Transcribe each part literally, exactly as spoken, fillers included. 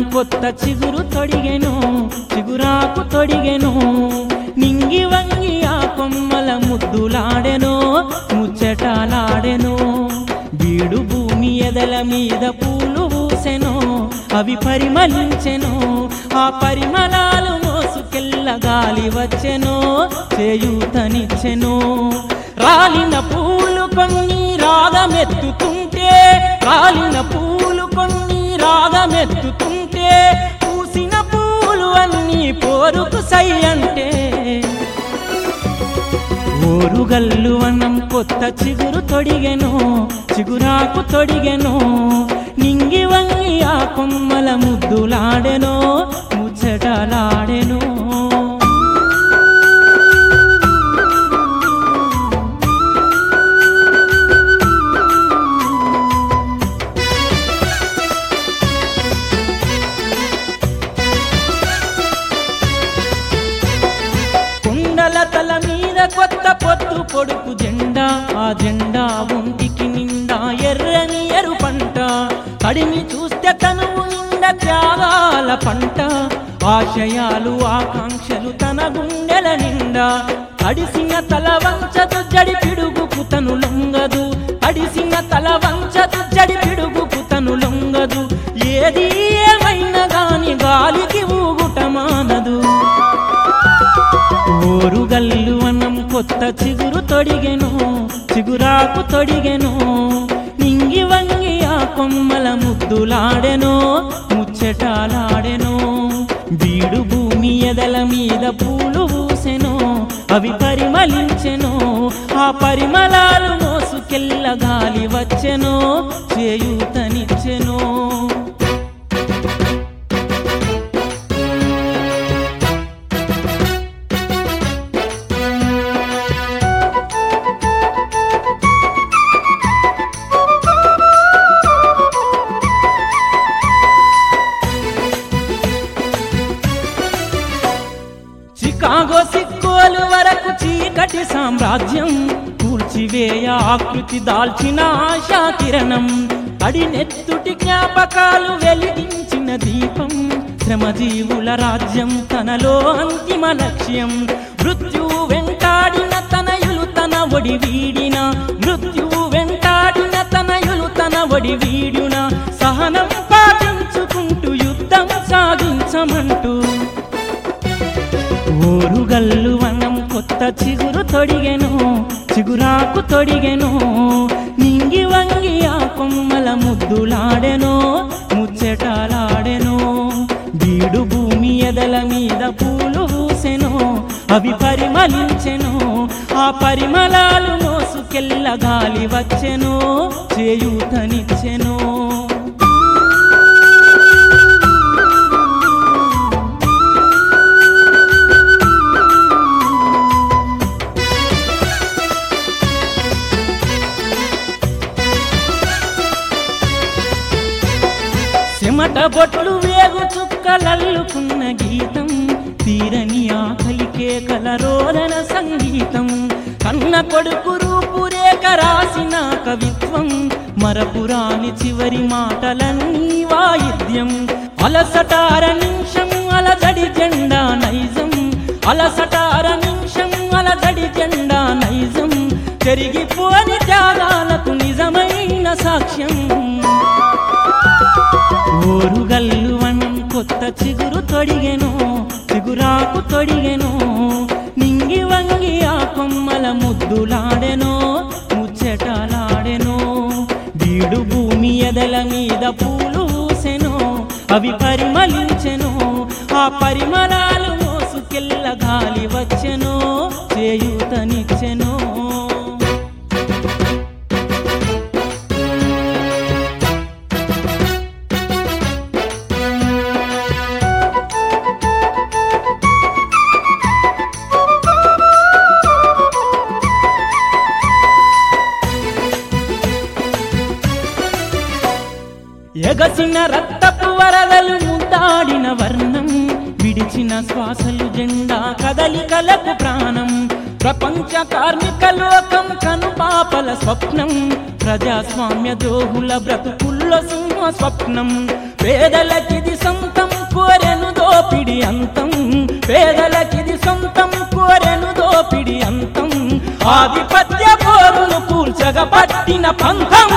కొత్త చిగురు తొడిగెను, చిగురాకు తొడిగెను. నింగి వంగి ఆ కొమ్మల ముద్దులాడెను, ముచ్చటలాడెను. బీడు భూమి ఎదల మీద పూలు పూసెను, అవి పరిమళించెను. ఆ పరిమళాలు మోసుకెళ్ళ గాలి వచ్చెను, చేయూతనిచ్చెను. రాలిన పూలు కొన్ని రాగమెత్తుతుంటే, రాలిన పూలు కొన్ని రాగమెత్తుతుంటే, పూసిన పూలు అన్నీ పోరుకు సై అంటే. ఓరుగల్లు వనం కొత్త చిగురు తొడిగెను, చిగురాకు తొడిగెను. నింగి వంగి ఆ కొమ్మల ముద్దులాడెను, ముచ్చటలాడెను. తల మీద కొత్త పొత్తు పొడుపు జెండా, ఆ జెండా ఒంటికి నిండా ఎర్రని ఎరు పంట. కడిమి చూస్తే తనువు నిండా త్యాగాల పంట. ఆశయాలు ఆకాంక్షలు తన గుండెల నిండా. అడిసిన తల వంచదు జడి పిడుగుకు తను లొంగదు, అడిసిన తల వంచదు జడి పిడుగుకు తను లొంగదు. ఏది ఏమైనా గాని గాలికి ఊగుట మానదు. ఓరుగల్లు వనం కొత్త చిగురు తొడిగెను, చిగురాకు తొడిగెను. నింగి వంగి ఆ కొమ్మల ముద్దులాడెను, ముచ్చటలాడెను. బీడు భూమి ఎదల మీద పూలు పూసెను, అవి పరిమళించెను. ఆ పరిమళాలు మోసుకెళ్ళ గాలి వచ్చెను, చేయూతనిచ్చెను. చికాగో సిక్కోలు వరకు చీకటి సామ్రాజ్యం కూల్చివేయ ఆకృతి దాల్చిన ఆశా కిరణం. అడినెత్తుటి జ్ఞాపకాలు వెలిగించిన దీపం. శ్రమజీవుల రాజ్యం తనలో అంతిమ లక్ష్యం. మృత్యువు వెంటాడిన తనయులు తన ఒడి వీడిన, మృత్యువు వెంటాడిన తనయులు తన ఒడి వీడిన. సహనం పాటించుకుంటూ యుద్ధం సాగించమంటూ. ఓరుగల్లు వనం కొత్త చిగురు తొడిగెను, చిగురాకు తొడిగెను. నింగి వంగి ఆ కొమ్మల ముద్దులాడెను, ముచ్చటలాడెను. బీడు భూమి ఎదల మీద పూలు పూసెను, అవి పరిమళించెను. ఆ పరిమళాలు మోసుకెళ్ళ గాలి వచ్చెను, చేయూతనిచ్చెను. చెమట బొట్లు వేగు చుక్కలల్లుకున్న గీతం. తీరని ఆకలి కేకల రోదన సంగీతం. కన్న కొడుకు రూపురేఖ రాసిన కవిత్వం. మరపురాని చివరి మాటలన్నీ వాయిద్యం. అలసటార నిమిషం అలజడి జెండా నైజం, అలసటార నిమిషం అలజడి జెండా నైజం. చెరిగిపోని త్యాగాలకు నిజమైన సాక్ష్యం. ఓరుగల్లు వనం కొత్త చిగురు తొడిగెను, చిగురాకు తొడిగెను. నింగి వంగి ఆ కొమ్మల ముద్దులాడెను, ముచ్చటలాడెను. బీడు భూమి ఎదల మీద పూలు పూసెను, అవి పరిమళించెను. ఆ పరిమళాలు మోసుకెళ్ళ గాలి వచ్చెను, చేయూతనిచ్చెను. ఎగసిన రక్తపు వరదలు ముద్దాడిన వర్ణం. విడిచిన శ్వాసలు జెండా కదలికలకు ప్రాణం. ప్రపంచ కార్మిక లోకం కనుపాపల స్వప్నం. ప్రజాస్వామ్య ద్రోహుల బ్రతుకుల్లో సింహ స్వప్నం. పేదలకిది సొంతం కోరెను దోపిడి అంతం పేదలకిది సొంతం కోరెను దోపిడి అంతం ఆధిపత్య పోరును కూల్చగ పట్టిన పంతం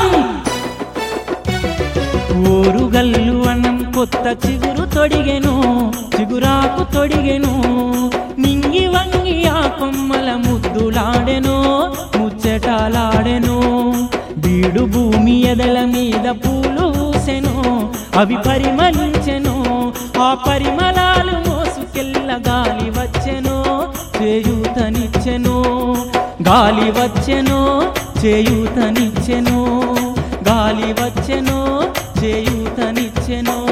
ఓరుగల్లు అన్నం కొత్త చిగురు తొడిగెను చిగురాకు తొడిగెను నింగి వంగి ఆ కొమ్మల ముద్దులాడెను ముచ్చటాలాడెను బీడు భూమి ఎదల మీద పూలు ఊసెను అవి పరిమళించెను ఆ పరిమళాలు మోసుకెళ్ళ గాలి వచ్చెను చేయూతనిచ్చెను గాలి వచ్చెను చేయూతనిచ్చెను గాలి వచ్చెను చేయూతనిచ్చెను